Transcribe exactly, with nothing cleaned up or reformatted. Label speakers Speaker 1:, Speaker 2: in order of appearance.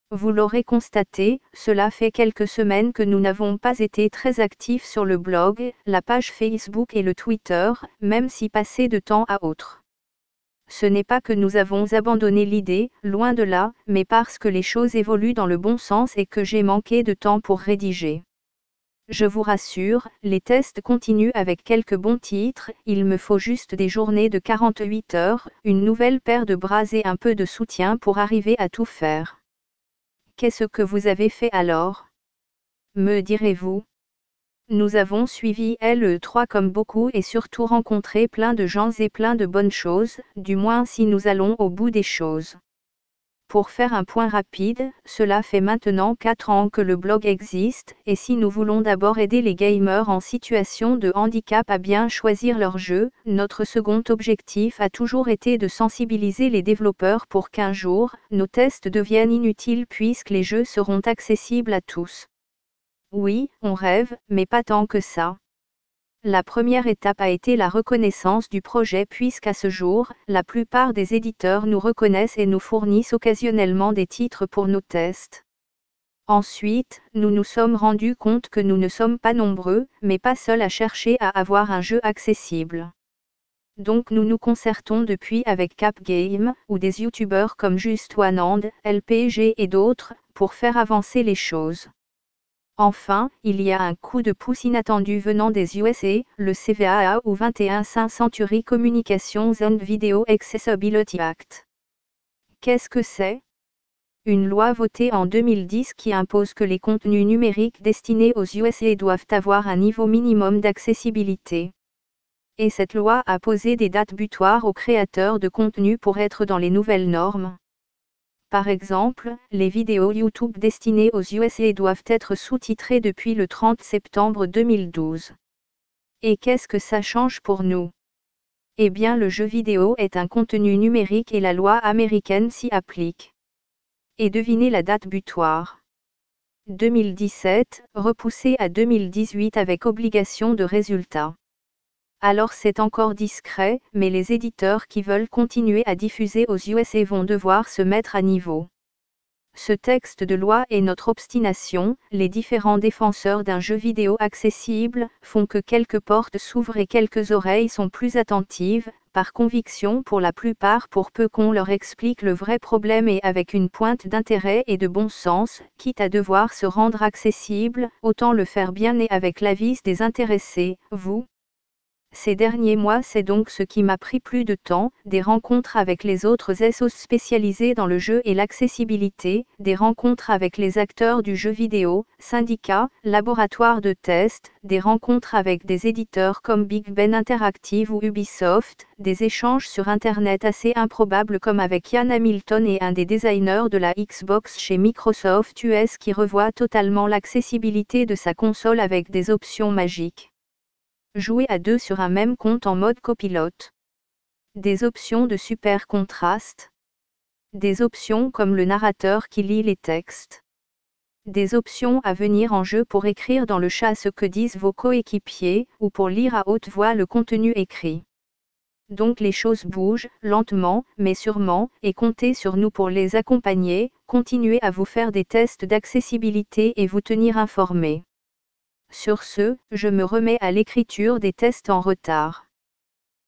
Speaker 1: Vous l'aurez constaté, cela fait quelques semaines que nous n'avons pas été très actifs sur le blog, la page Facebook et le Twitter, même si passé de temps à autre. Ce n'est pas que nous avons abandonné l'idée, loin de là, mais parce que les choses évoluent dans le bon sens et que j'ai manqué de temps pour rédiger. Je vous rassure, les tests continuent avec quelques bons titres, il me faut juste des journées de quarante-huit heures, une nouvelle paire de bras et un peu de soutien pour arriver à tout faire. Qu'est-ce que vous avez fait alors? Me direz-vous? Nous avons suivi L E trois comme beaucoup et surtout rencontré plein de gens et plein de bonnes choses, du moins si nous allons au bout des choses. Pour faire un point rapide, cela fait maintenant quatre ans que le blog existe, et si nous voulons d'abord aider les gamers en situation de handicap à bien choisir leur jeu, notre second objectif a toujours été de sensibiliser les développeurs pour qu'un jour, nos tests deviennent inutiles puisque les jeux seront accessibles à tous. Oui, on rêve, mais pas tant que ça. La première étape a été la reconnaissance du projet puisqu'à ce jour, la plupart des éditeurs nous reconnaissent et nous fournissent occasionnellement des titres pour nos tests. Ensuite, nous nous sommes rendus compte que nous ne sommes pas nombreux, mais pas seuls à chercher à avoir un jeu accessible. Donc nous nous concertons depuis avec Capgame, ou des youtubeurs comme Just One Hand, L P G et d'autres, pour faire avancer les choses. Enfin, il y a un coup de pouce inattendu venant des U S A, le C V A A ou vingt et un Century Communications and Video Accessibility Act. Qu'est-ce que c'est? Une loi votée en deux mille dix qui impose que les contenus numériques destinés aux U S A doivent avoir un niveau minimum d'accessibilité. Et cette loi a posé des dates butoirs aux créateurs de contenus pour être dans les nouvelles normes. Par exemple, les vidéos YouTube destinées aux U S A doivent être sous-titrées depuis le trente septembre deux mille douze. Et qu'est-ce que ça change pour nous? Eh bien, le jeu vidéo est un contenu numérique et la loi américaine s'y applique. Et devinez la date butoir. deux mille dix-sept, repoussé à deux mille dix-huit avec obligation de résultat. Alors c'est encore discret, mais les éditeurs qui veulent continuer à diffuser aux U S A vont devoir se mettre à niveau. Ce texte de loi et notre obstination, les différents défenseurs d'un jeu vidéo accessible, font que quelques portes s'ouvrent et quelques oreilles sont plus attentives, par conviction pour la plupart pour peu qu'on leur explique le vrai problème et avec une pointe d'intérêt et de bon sens, quitte à devoir se rendre accessible, autant le faire bien et avec l'avis des intéressés, vous. Ces derniers mois, c'est donc ce qui m'a pris plus de temps, des rencontres avec les autres S O S spécialisés dans le jeu et l'accessibilité, des rencontres avec les acteurs du jeu vidéo, syndicats, laboratoires de tests, des rencontres avec des éditeurs comme Big Ben Interactive ou Ubisoft, des échanges sur Internet assez improbables comme avec Ian Hamilton et un des designers de la Xbox chez Microsoft U S qui revoit totalement l'accessibilité de sa console avec des options magiques. Jouer à deux sur un même compte en mode copilote. Des options de super contraste. Des options comme le narrateur qui lit les textes. Des options à venir en jeu pour écrire dans le chat ce que disent vos coéquipiers, ou pour lire à haute voix le contenu écrit. Donc les choses bougent, lentement, mais sûrement, et comptez sur nous pour les accompagner, continuer à vous faire des tests d'accessibilité et vous tenir informés. Sur ce, je me remets à l'écriture des tests en retard.